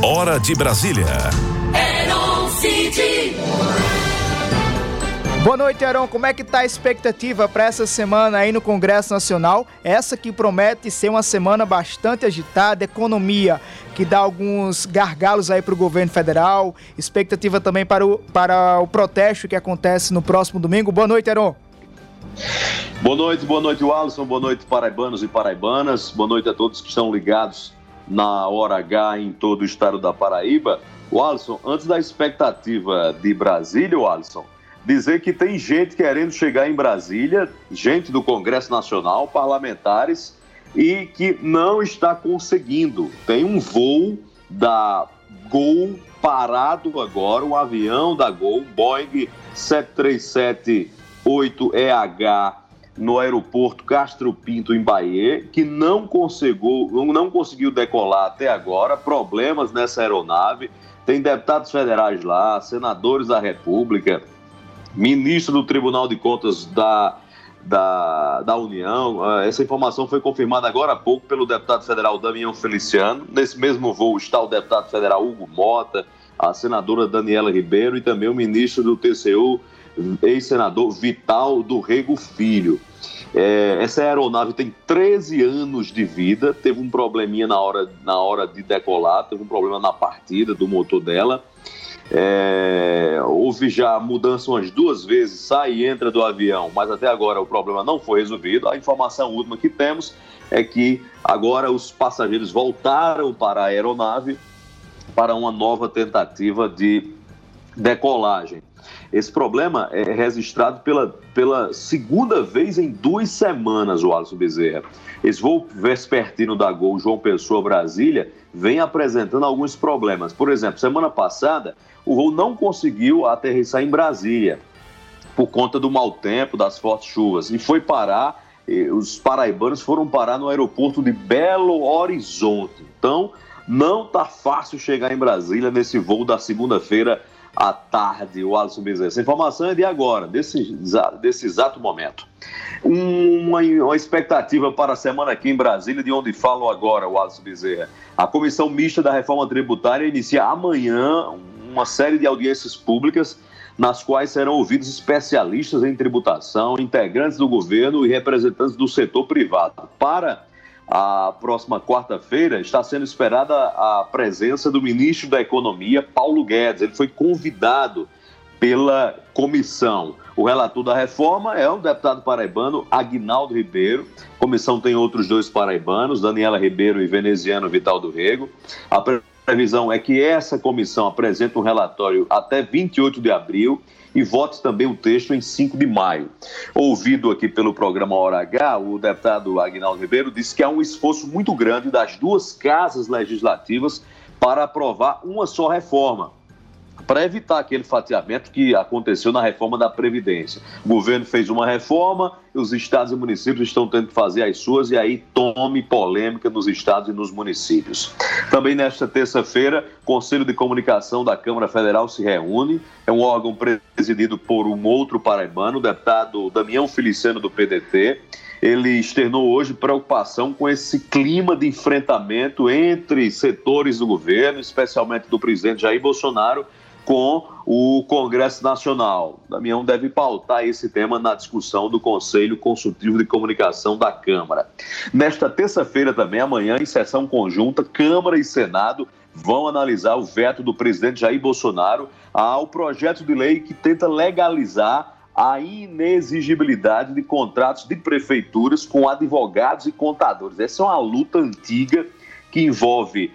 Hora de Brasília. Boa noite, Heron. Como é que tá a expectativa para essa semana aí no Congresso Nacional? Essa que promete ser uma semana bastante agitada, economia que dá alguns gargalos aí para o governo federal, expectativa também para o protesto que acontece no próximo domingo. Boa noite, Heron. Boa noite, Alisson. Boa noite, paraibanos e paraibanas. Boa noite a todos que estão ligados na Hora H em todo o estado da Paraíba. Alisson, antes da expectativa de Brasília, Alisson, dizer que tem gente querendo chegar em Brasília, gente do Congresso Nacional, parlamentares, e que não está conseguindo. Tem um voo da Gol parado agora, um avião da Gol, Boeing 737-8EH, no aeroporto Castro Pinto, em Bahia, que não conseguiu decolar até agora, problemas nessa aeronave. Tem deputados federais lá, senadores da República, ministro do Tribunal de Contas da União. Essa informação foi confirmada agora há pouco pelo deputado federal Damião Feliciano. Nesse mesmo voo está o deputado federal Hugo Mota, a senadora Daniela Ribeiro e também o ministro do TCU, ex-senador Vital do Rego Filho. Essa aeronave tem 13 anos de vida, teve um probleminha na hora de decolar, teve um problema na partida do motor dela. Houve já mudança umas 2 vezes, sai e entra do avião, mas até agora o problema não foi resolvido. A informação última que temos é que agora os passageiros voltaram para a aeronave para uma nova tentativa de decolagem. Esse problema é registrado pela segunda vez em 2 semanas, o Alisson Bezerra. Esse voo vespertino da Gol João Pessoa Brasília vem apresentando alguns problemas. Por exemplo, semana passada, o voo não conseguiu aterrissar em Brasília por conta do mau tempo, das fortes chuvas. E foi parar, os paraibanos foram parar no aeroporto de Belo Horizonte. Então, não está fácil chegar em Brasília nesse voo da segunda-feira à tarde, o Alisson Bezerra. Essa informação é de agora, desse exato momento. Uma expectativa para a semana aqui em Brasília, de onde falo agora, o Alisson Bezerra. A Comissão Mista da Reforma Tributária inicia amanhã uma série de audiências públicas nas quais serão ouvidos especialistas em tributação, integrantes do governo e representantes do setor privado. Para a próxima quarta-feira está sendo esperada a presença do ministro da Economia, Paulo Guedes. Ele foi convidado pela comissão. O relator da reforma é o deputado paraibano Aguinaldo Ribeiro. A comissão tem outros 2 paraibanos, Daniela Ribeiro e veneziano Vital do Rego. A previsão é que essa comissão apresente um relatório até 28 de abril e vote também o texto em 5 de maio. Ouvido aqui pelo programa Hora H, o deputado Aguinaldo Ribeiro disse que há um esforço muito grande das 2 casas legislativas para aprovar uma só reforma, para evitar aquele fatiamento que aconteceu na reforma da Previdência. O governo fez uma reforma e os estados e municípios estão tendo que fazer as suas, e aí tome polêmica nos estados e nos municípios. Também nesta terça-feira, o Conselho de Comunicação da Câmara Federal se reúne. É um órgão presidido por um outro paraibano, o deputado Damião Feliciano do PDT. Ele externou hoje preocupação com esse clima de enfrentamento entre setores do governo, especialmente do presidente Jair Bolsonaro, com o Congresso Nacional. Damião deve pautar esse tema na discussão do Conselho Consultivo de Comunicação da Câmara. Nesta terça-feira também, amanhã, em sessão conjunta, Câmara e Senado vão analisar o veto do presidente Jair Bolsonaro ao projeto de lei que tenta legalizar a inexigibilidade de contratos de prefeituras com advogados e contadores. Essa é uma luta antiga que envolve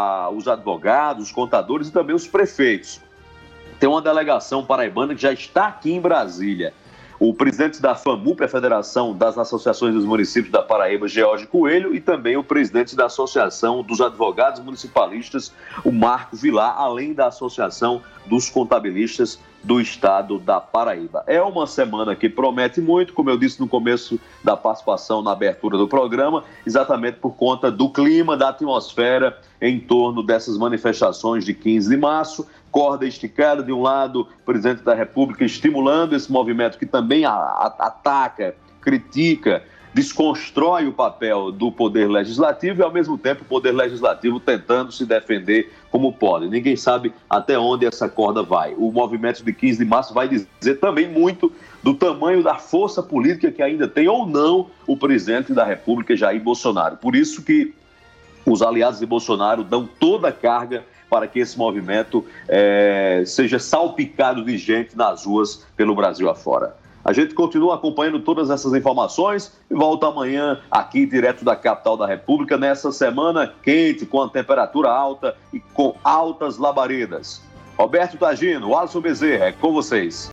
os advogados, os contadores e também os prefeitos. Tem uma delegação paraibana que já está aqui em Brasília. O presidente da FAMUP, a Federação das Associações dos Municípios da Paraíba, George Coelho, e também o presidente da Associação dos Advogados Municipalistas, o Marco Vilar, além da Associação dos Contabilistas do Estado da Paraíba. É uma semana que promete muito, como eu disse no começo da participação na abertura do programa, exatamente por conta do clima, da atmosfera em torno dessas manifestações de 15 de março, corda esticada de um lado, o presidente da República estimulando esse movimento que também ataca, critica desconstrói o papel do Poder Legislativo e, ao mesmo tempo, o Poder Legislativo tentando se defender como pode. Ninguém sabe até onde essa corda vai. O movimento de 15 de março vai dizer também muito do tamanho da força política que ainda tem ou não o presidente da República, Jair Bolsonaro. Por isso que os aliados de Bolsonaro dão toda a carga para que esse movimento seja salpicado de gente nas ruas pelo Brasil afora. A gente continua acompanhando todas essas informações e volta amanhã aqui direto da capital da República, nessa semana quente, com a temperatura alta e com altas labaredas. Roberto Tagino, Alisson Bezerra, é com vocês.